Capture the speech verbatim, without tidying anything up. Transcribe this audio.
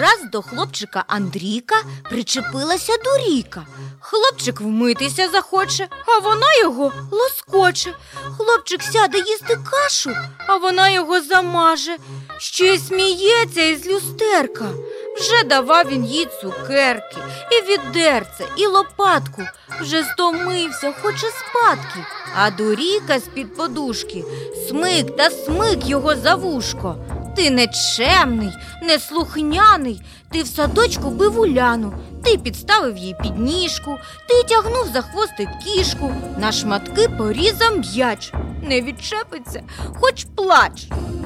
Раз до хлопчика Андрійка причепилася Дурійка. Хлопчик вмитися захоче, а вона його лоскоче. Хлопчик сяде їсти кашу, а вона його замаже. Ще й сміється із люстерка. Вже давав він їй цукерки, і відерце, і лопатку. Вже стомився, хоче спадки. А Дурійка з-під подушки смик та смик його за вушко. Ти нечемний, неслухняний, ти в садочку бив Уляну, ти підставив їй підніжку, ти тягнув за хвостик кішку, на шматки порізав м'яч. Не відчепиться, хоч плач.